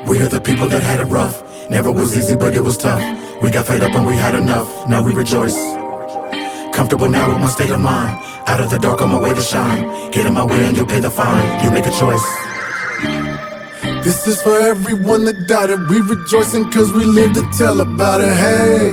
We are the people that had it rough. Never was easy, but it was tough. We got fed up and we had enough. Now we rejoice. Comfortable now with my state of mind. Out of the dark on my way to shine. Get in my way and you'll pay the fine. You make a choice. This is for everyone that doubted. We rejoicing cause we live to tell about it. Hey,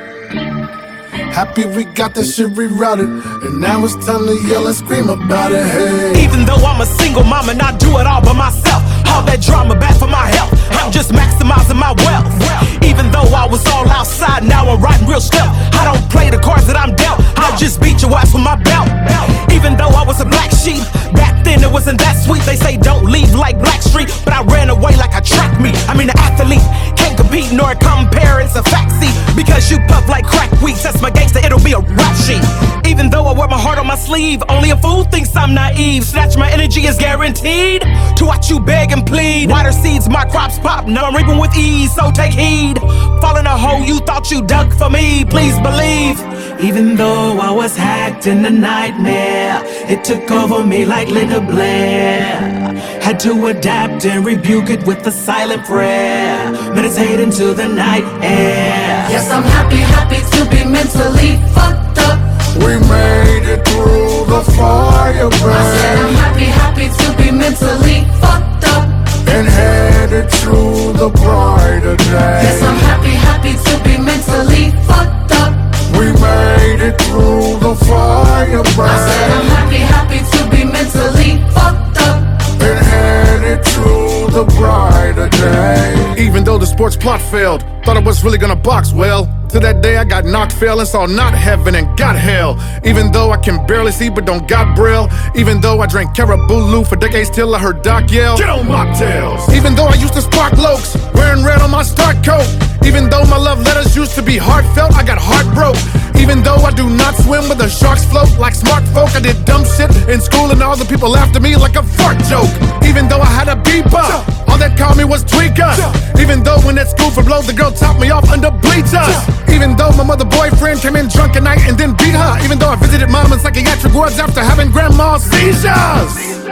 happy we got that shit rerouted, and now it's time to yell and scream about it. Hey, even though I'm a single mom and I do it all by myself, all that drama bad for my health. I'm just maximizing my wealth. Even though I was all outside, now I'm riding real stealth. I don't play the cards that I'm dealt. I'll just beat your ass with my belt. Even though I was a black sheep, back then it wasn't that sweet. They say don't leave like Blackstreet, but I ran away like a track meet. I mean an athlete, can't compete nor compare, it's a fact, see. Because you puff like crack weeds, that's my gangster, it'll be a rap sheet. Even though I wear my heart on my sleeve, only a fool thinks I'm naive. Snatch my energy is guaranteed to watch you beg and plead. Water seeds, my crops pop, now I'm reaping with ease, so take heed. Fall in a hole you thought you dug for me, please believe. Even though I was hacked in a nightmare, it took over me like Linda Blair. Had to adapt and rebuke it with a silent prayer. Meditate into the night air. Yes, I'm happy to be mentally fucked up. we made it through the fire, I said I'm happy to be mentally fucked up. and headed to the brighter day. Yes, I'm happy to be mentally fucked up. We made it through the fire, I said I'm happy to be mentally fucked up. and headed to the brighter day. Even though the sports plot failed, thought I was really gonna box well. To that day I got knocked, fell, and saw not heaven and got hell. Even though I can barely see but don't got braille. Even though I drank Caribou for decades till I heard Doc yell, get on mocktails. Even though I used to spark lokes, wearing red on my start coat. Even though my love letters used to be heartfelt, I got heartbroke. Even though I do not swim with the sharks float like smart folk, I did dumb shit in school and all the people laughed at me like a fart joke. Even though I had a beeper, all that called me was tweakers. Even though when at school for blow, the girl topped me off under bleachers. Even though my mother boyfriend came in drunk at night and then beat her. Even though I visited mom in psychiatric wards after having grandma's seizures.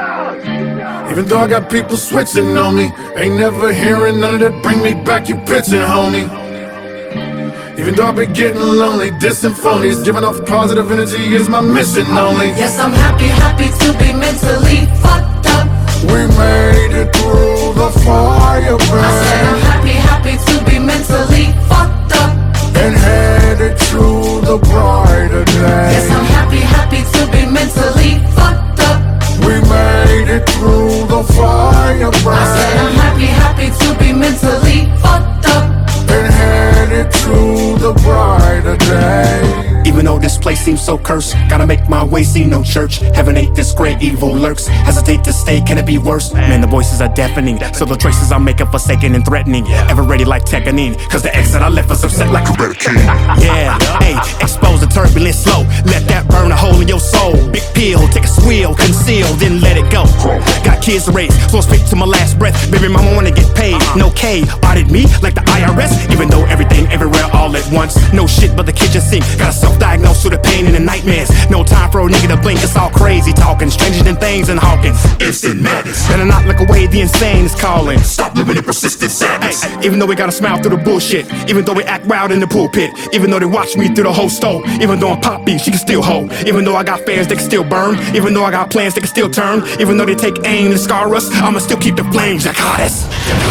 Even though I got people switching on me, ain't never hearing none of that bring me back, you bitchin' homie. Even though I've been getting lonely, dissing phonies, giving off positive energy is my mission only. Yes, I'm happy to be mentally fucked up. We made it through the fire, I said I'm happy to be mentally fucked up. and headed to the brighter day. Yes, I'm happy to be mentally fucked up. We made it through the fire, I said I'm happy to be mentally fucked up. and headed to the brighter day. Even though this place seems so cursed, gotta make my way, see no church. Heaven ain't this great, evil lurks. Hesitate to stay, can it be worse? Man, the voices are deafening, so the choices I make are forsaken and threatening. Ever ready like Tekkenine, cause the exit I left was upset like a better king. Yeah, hey, expose the turbulence slow. Let that burn a hole in your soul. Big pill, take a swill, conceal, then let it go. Got kids to raise, so I'll speak to my last breath. Baby mama wanna get paid, no K. Audit me like the IRS, even though everything everywhere all at once. No shit but the kitchen sink, gotta self-diagnose through the pain and the nightmares. No time for a nigga to blink, it's all crazy talking. Stranger than things and Hawkins. Instant madness. Better not look away, the insane is calling. Stop living in persistent sadness. Hey, even though we gotta smile through the bullshit, even though we act wild in the pulpit, even though they watch me through the whole stove, even though I'm pop beat, she can still hold. Even though I got fans, they can still burn. Even though I got plans, they can still turn. Even though they take aim and scar us, I'ma still keep the flames like hottest.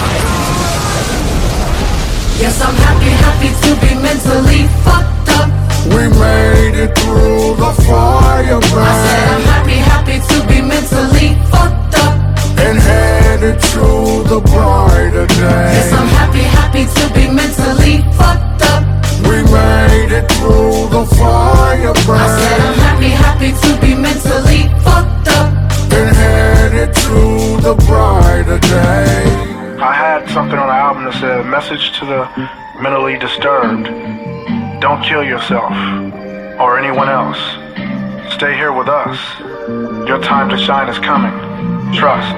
Yes, I'm happy to be mentally fucked up. We made it through the fire, I said I'm happy to be mentally fucked up. and headed to the brighter day. Yes, I'm happy to be mentally fucked up. We made it through the fire, I said I'm happy to be mentally fucked up. and headed to the brighter day. I had something on the album that said, message to the mentally disturbed. Don't kill yourself or anyone else. Stay here with us. Your time to shine is coming. Trust.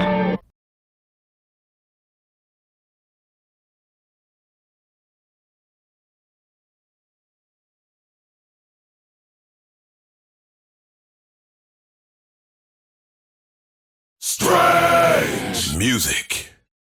Strange music.